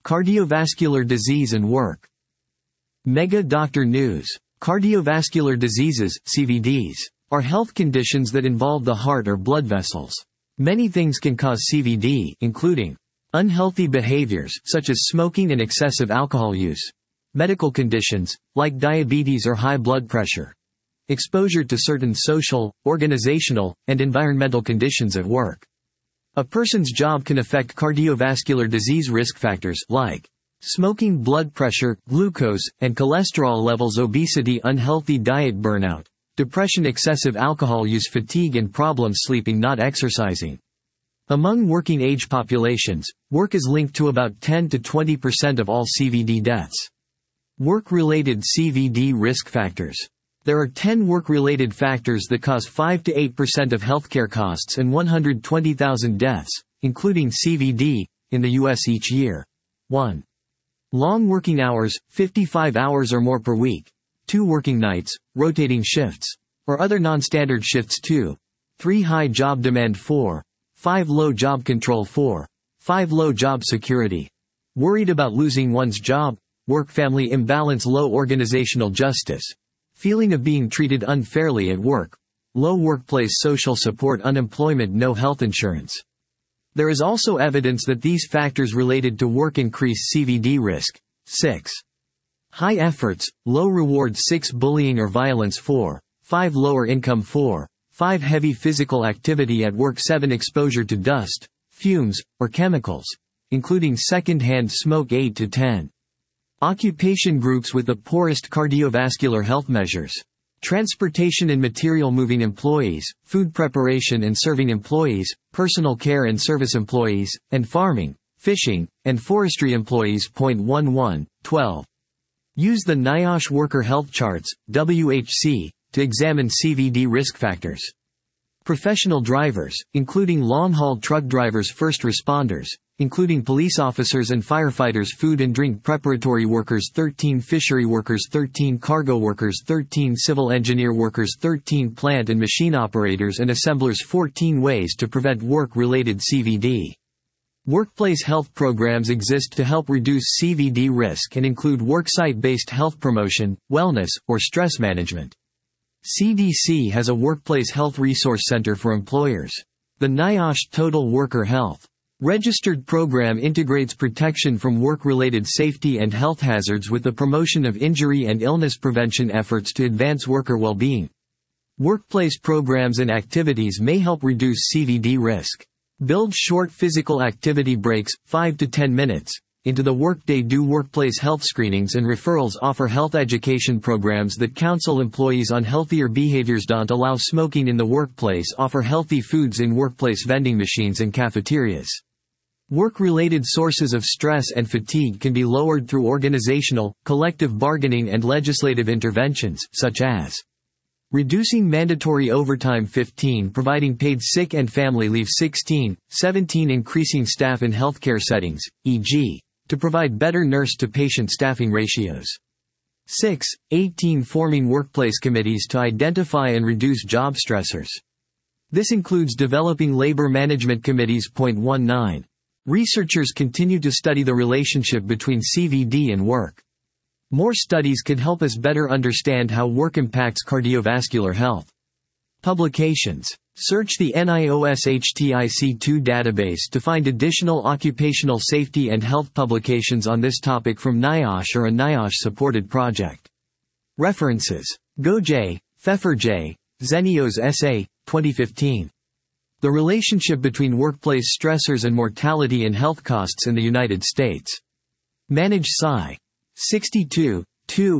Cardiovascular disease and work. Mega Doctor News. Cardiovascular diseases, CVDs, are health conditions that involve the heart or blood vessels. Many things can cause CVD, including unhealthy behaviors, such as smoking and excessive alcohol use, medical conditions, like diabetes or high blood pressure, exposure to certain social, organizational, and environmental conditions at work. A person's job can affect cardiovascular disease risk factors like smoking, blood pressure, glucose and cholesterol levels, obesity, unhealthy diet, burnout, depression, excessive alcohol use, fatigue and problems sleeping, not exercising. Among working age populations, work is linked to about 10 to 20% of all CVD deaths. Work-related CVD risk factors. There are 10 work-related factors that cause 5 to 8% of healthcare costs and 120,000 deaths, including CVD, in the U.S. each year. 1. Long working hours, 55 hours or more per week. 2. Working nights, rotating shifts, or other non-standard shifts. 2. 3. High job demand. 4. 5. Low job control. 4. 5. Low job security. Worried about losing one's job. Work-family imbalance. Low organizational justice. Feeling of being treated unfairly at work. Low workplace social support. Unemployment. No health insurance. There is also evidence that these factors related to work increase CVD risk. 6. High efforts, low reward. 6. Bullying or violence. 4. 5. Lower income. 4. 5. Heavy physical activity at work. 7. Exposure to dust, fumes, or chemicals, including second-hand smoke. 8 to 10. Occupation groups with the poorest cardiovascular health measures. Transportation and material moving employees, food preparation and serving employees, personal care and service employees, and farming, fishing, and forestry employees. 11. 12. Use the NIOSH Worker Health Charts, WHC, to examine CVD risk factors. Professional drivers, including long-haul truck drivers. First responders, including police officers and firefighters. Food and drink preparatory workers. 13. Fishery workers. 13. Cargo workers. 13. Civil engineer workers. 13. Plant and machine operators and assemblers. 14. Ways to prevent work-related CVD. Workplace health programs exist to help reduce CVD risk and include worksite-based health promotion, wellness, or stress management. CDC has a workplace health resource center for employers. The NIOSH Total Worker Health Registered program integrates protection from work-related safety and health hazards with the promotion of injury and illness prevention efforts to advance worker well-being. Workplace programs and activities may help reduce CVD risk. Build short physical activity breaks, 5 to 10 minutes, into the workday. Do workplace health screenings and referrals. Offer health education programs that counsel employees on healthier behaviors. Don't allow smoking in the workplace. Offer healthy foods in workplace vending machines and cafeterias. Work-related sources of stress and fatigue can be lowered through organizational, collective bargaining and legislative interventions, such as reducing mandatory overtime. 15. Providing paid sick and family leave. 16. 17. Increasing staff in healthcare settings, e.g., to provide better nurse-to-patient staffing ratios. 6. 18. Forming workplace committees to identify and reduce job stressors. This includes developing labor management committees. 19. Researchers continue to study the relationship between CVD and work. More studies could help us better understand how work impacts cardiovascular health. Publications. Search the NIOSHTIC2 database to find additional occupational safety and health publications on this topic from NIOSH or a NIOSH-supported project. References. Gojay, Pfeffer J., Zenios S.A., 2015. The relationship between workplace stressors and mortality and health costs in the United States. Manage Sci. 62, 2,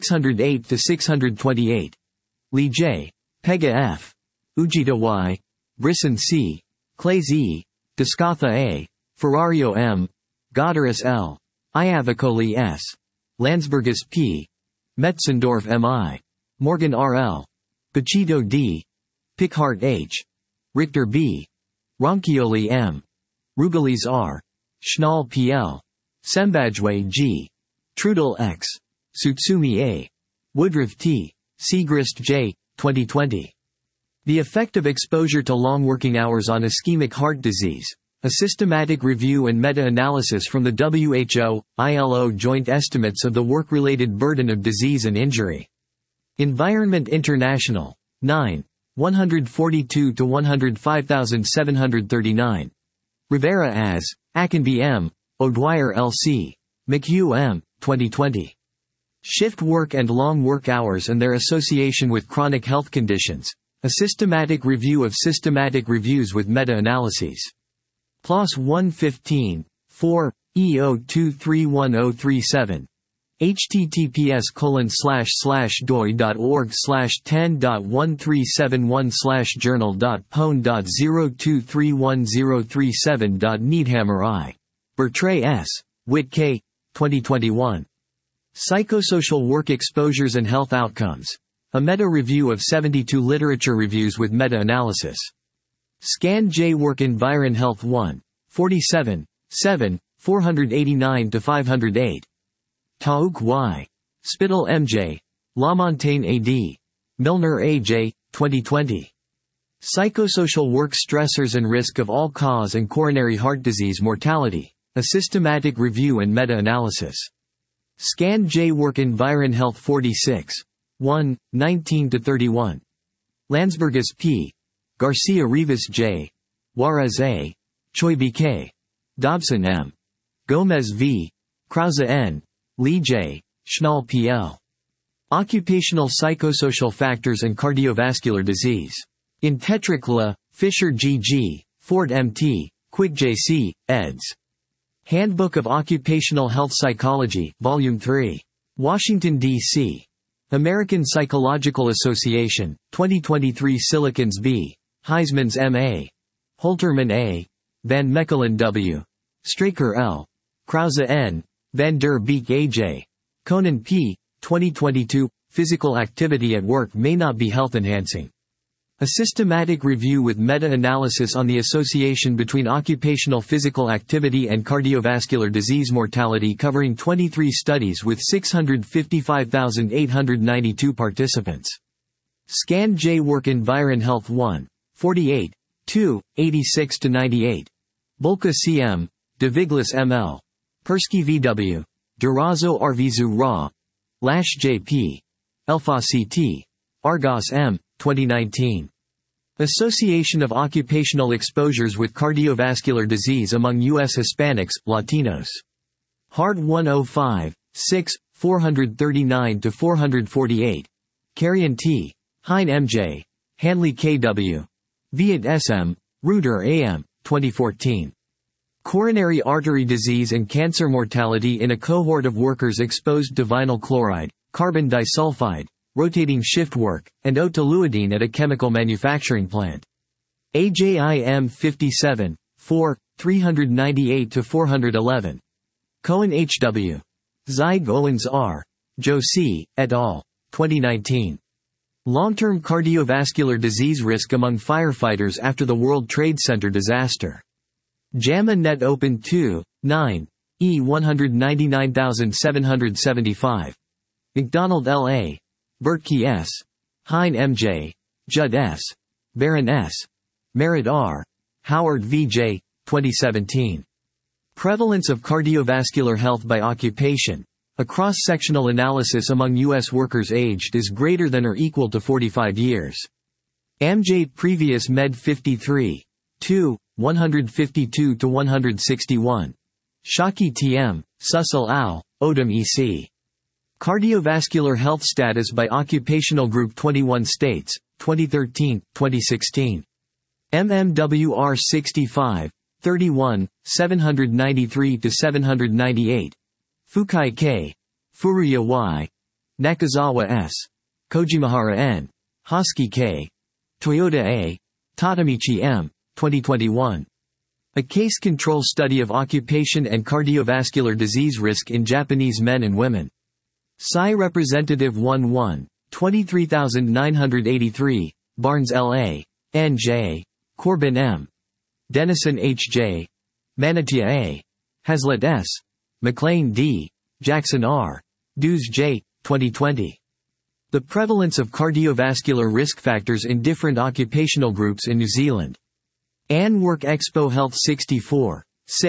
608-628. Lee J., Pega F., Ujita Y., Brisson C., Clays E., Descatha A., Ferrario M., Godaris L., Iavicoli S., Landsbergis P., Metzendorf M.I., Morgan R.L., Pachito D., Pickhart H., Richter B., Ronchioli M., Rugalis R., Schnall P.L., Sembajwe G., Trudel X., Tsutsumi A., Woodruff T., Segrist J., 2020. The effect of exposure to long working hours on ischemic heart disease, A systematic review and meta-analysis from the WHO-ILO joint estimates of the work-related burden of disease and injury. Environment International. 9. 142 to 105,739. Rivera as, Akenby M., O'Dwyer L.C., McHugh M., 2020. Shift work and long work hours and their association with chronic health conditions. A systematic review of systematic reviews with meta-analyses. PLOS 115, 4, E0231037. https://doi.org/10.1371/journal.pwn.0231037.needhammer I. Bertrey S. Witt K. 2021. Psychosocial Work Exposures and Health Outcomes. A meta-review of 72 literature reviews with meta-analysis. Scan J. Work Environ Health 1. 47, 7, 489-508. Taouk Y. Spittle M.J. LaMontagne A.D. Milner A.J., 2020. Psychosocial Work Stressors and Risk of All-Cause and Coronary Heart Disease Mortality. A systematic review and meta-analysis. Scan J. Work Environ Health 46. 1, 19-31. Landsbergis P. Garcia Rivas J. Juarez A. Choi B. K. Dobson M. Gomez V. Krause N. Lee J. Schnall P. L. Occupational Psychosocial Factors and Cardiovascular Disease. In Tetricla, Fisher G. G., Ford M. T., Quick J. C., eds. Handbook of Occupational Health Psychology, Volume 3. Washington, D.C. American Psychological Association, 2023. Silicons B. Heismans M.A. Holterman A. Van Mechelen W. Straker L. Krause N. Van der Beek A.J. Conan P. 2022. Physical activity at work may not be health-enhancing. A systematic review with meta-analysis on the association between occupational physical activity and cardiovascular disease mortality covering 23 studies with 655,892 participants. Scan J. Work Environ Health 1. 48, 2, 86-98. Bulka C.M., De Viglis M.L. Persky V.W. Durazo Arvizu Ra. Lash J.P. Elfa C.T. Argos M., 2019. Association of Occupational Exposures with Cardiovascular Disease Among U.S. Hispanics, Latinos. Hard 105, 6, 439-448. Carrion T. Hein M.J. Hanley K.W. Viet S.M., Reuter A.M., 2014. Coronary artery disease and cancer mortality in a cohort of workers exposed to vinyl chloride, carbon disulfide, rotating shift work, and O-toluidine at a chemical manufacturing plant. AJIM 57, 4, 398-411. Cohen H.W. Zeig Owens R. Joe C., et al., 2019. Long-term cardiovascular disease risk among firefighters after the World Trade Center disaster. JAMA Net Open 2, 9, E 199775. McDonald L.A. Bertkey S. Hein M.J. Judd S. Barron S. Merritt R. Howard V.J., 2017. Prevalence of cardiovascular health by occupation. A cross-sectional analysis among U.S. workers aged is greater than or equal to 45 years. Amj Previous Med 53. 2, 152-161. Shaki T.M., Sussel Al., Odom E.C. Cardiovascular Health Status by Occupational Group 21 States, 2013-2016. MMWR 65, 31, 793-798. Fukai K. Furuya Y. Nakazawa S. Kojimahara N. Hosky K. Toyota A. Tatamichi M. 2021. A case control study of occupation and cardiovascular disease risk in Japanese men and women. Psy Representative 11, 23983, Barnes L.A., N.J., Corbin M. Dennison H.J., Manatia A. Hazlitt S. McLean D., Jackson R. Dews J., 2020. The prevalence of cardiovascular risk factors in different occupational groups in New Zealand. Ann Work Expo Health 64,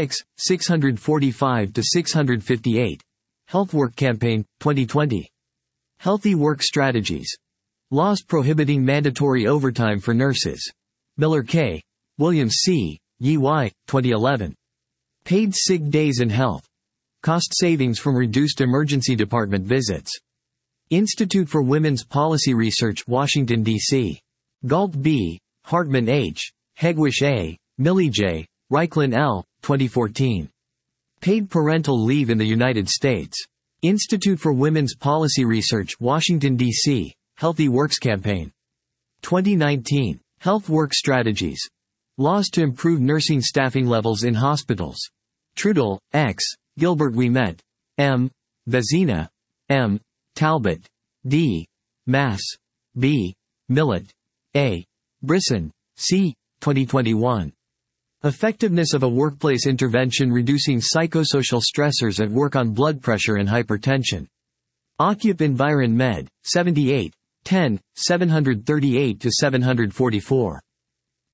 645-658. Health Work Campaign, 2020. Healthy Work Strategies. Laws prohibiting mandatory overtime for nurses. Miller K., Williams C., Yi Y., 2011. Paid Sick Days in Health. Cost savings from reduced emergency department visits. Institute for Women's Policy Research, Washington, D.C. Galt B., Hartman H., Hegwish A., Millie J., Reiklin L., 2014. Paid Parental Leave in the United States. Institute for Women's Policy Research, Washington, D.C., Healthy Works Campaign. 2019. Health Work Strategies. Laws to improve nursing staffing levels in hospitals. Trudel, X., Gilbert Ouimet, M., Vezina, M., Talbot, D., Mass, B., Millet, A., Brisson, C., 2021. Effectiveness of a workplace intervention reducing psychosocial stressors at work on blood pressure and hypertension. Occup Environ Med, 78, 10, 738-744.